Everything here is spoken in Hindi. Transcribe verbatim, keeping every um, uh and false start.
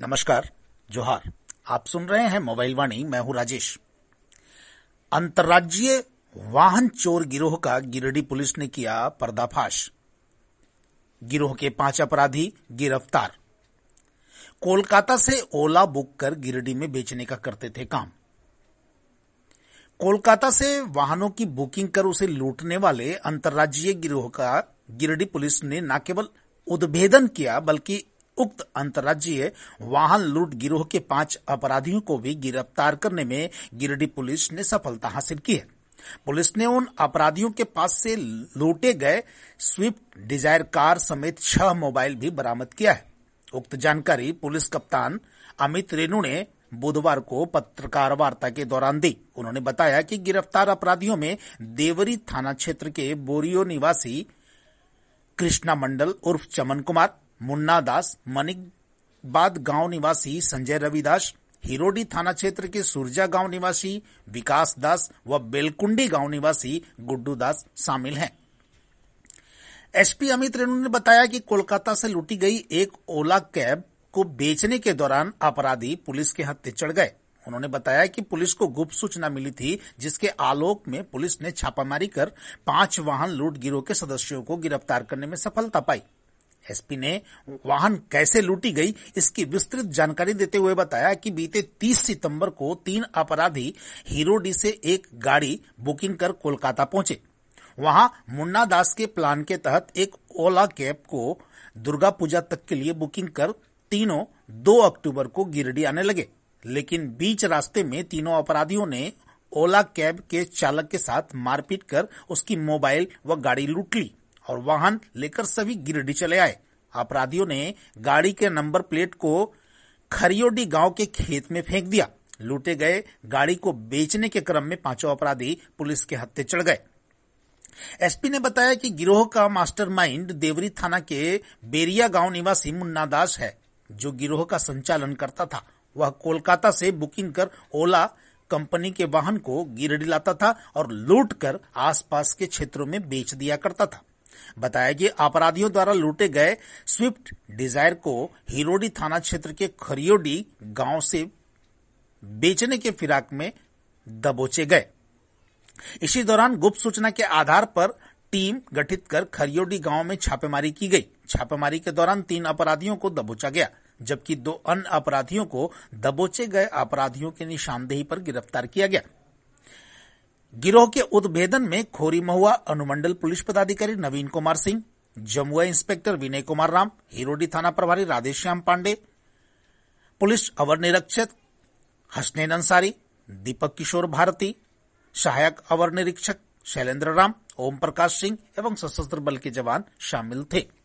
नमस्कार, जोहार। आप सुन रहे हैं मोबाइल वाणी। मैं हूं राजेश। अंतर्राज्यीय वाहन चोर गिरोह का गिरिडीह पुलिस ने किया पर्दाफाश। गिरोह के पांच अपराधी गिरफ्तार। कोलकाता से ओला बुक कर गिरिडीह में बेचने का करते थे काम। कोलकाता से वाहनों की बुकिंग कर उसे लूटने वाले अंतर्राज्यीय गिरोह का गिरिडीह पुलिस ने न केवल उद्भेदन किया बल्कि उक्त अंतर्राज्यीय वाहन लूट गिरोह के पांच अपराधियों को भी गिरफ्तार करने में गिरिडीह पुलिस ने सफलता हासिल की है। पुलिस ने उन अपराधियों के पास से लूटे गए स्विफ्ट डिजायर कार समेत छह मोबाइल भी बरामद किया है। उक्त जानकारी पुलिस कप्तान अमित रेणु ने बुधवार को पत्रकार वार्ता के दौरान दी। उन्होंने बताया कि गिरफ्तार अपराधियों में देवरी थाना क्षेत्र के बोरियो निवासी कृष्णा मंडल उर्फ चमन कुमार, मुन्ना दास, मनिकबाद गांव निवासी संजय रविदास, हिरोडी थाना क्षेत्र के सुरजा गांव निवासी विकास दास व बेलकुंडी गांव निवासी गुड्डू दास शामिल हैं। एसपी अमित रेणु ने बताया कि कोलकाता से लूटी गई एक ओला कैब को बेचने के दौरान अपराधी पुलिस के हत्थे चढ़ गए। उन्होंने बताया कि पुलिस को गुप्त सूचना मिली थी, जिसके आलोक में पुलिस ने छापामारी कर पांच वाहन लूट गिरोह के सदस्यों को गिरफ्तार करने में सफलता पाई। एसपी ने वाहन कैसे लूटी गई इसकी विस्तृत जानकारी देते हुए बताया कि बीते तीस सितंबर को तीन अपराधी हिरोडी से एक गाड़ी बुकिंग कर कोलकाता पहुंचे। वहां मुन्ना दास के प्लान के तहत एक ओला कैब को दुर्गा पूजा तक के लिए बुकिंग कर तीनों दो अक्टूबर को गिरिडीह आने लगे, लेकिन बीच रास्ते में तीनों अपराधियों ने ओला कैब के चालक के साथ मारपीट कर उसकी मोबाइल व गाड़ी लूट ली और वाहन लेकर सभी गिरिडीह चले आए। अपराधियों ने गाड़ी के नंबर प्लेट को खरियोडी गांव के खेत में फेंक दिया। लूटे गए गाड़ी को बेचने के क्रम में पांचों अपराधी पुलिस के हत्थे चढ़ गए। एसपी ने बताया कि गिरोह का मास्टरमाइंड देवरी थाना के बेरिया गांव निवासी मुन्ना दास है, जो गिरोह का संचालन करता था। वह कोलकाता से बुकिंग कर ओला कंपनी के वाहन को गिरिडीह लाता था और लूट कर आसपास के क्षेत्रों में बेच दिया करता था। बताया कि अपराधियों द्वारा लूटे गए स्विफ्ट डिजायर को हिरोडी थाना क्षेत्र के खरियोडी गांव से बेचने के फिराक में दबोचे गए। इसी दौरान गुप्त सूचना के आधार पर टीम गठित कर खरियोडी गांव में छापेमारी की गई। छापेमारी के दौरान तीन अपराधियों को दबोचा गया, जबकि दो अन्य अपराधियों को दबोचे गए अपराधियों की निशानदेही पर गिरफ्तार किया गया। गिरोह के उद्भेदन में खोरी महुआ अनुमंडल पुलिस पदाधिकारी नवीन कुमार सिंह, जमुआ इंस्पेक्टर विनय कुमार राम, हिरोडी थाना प्रभारी राधेश्याम पांडे, पुलिस अवर निरीक्षक हसनैन अंसारी, दीपक किशोर भारती, सहायक अवर निरीक्षक शैलेंद्र राम, ओम प्रकाश सिंह एवं सशस्त्र बल के जवान शामिल थे।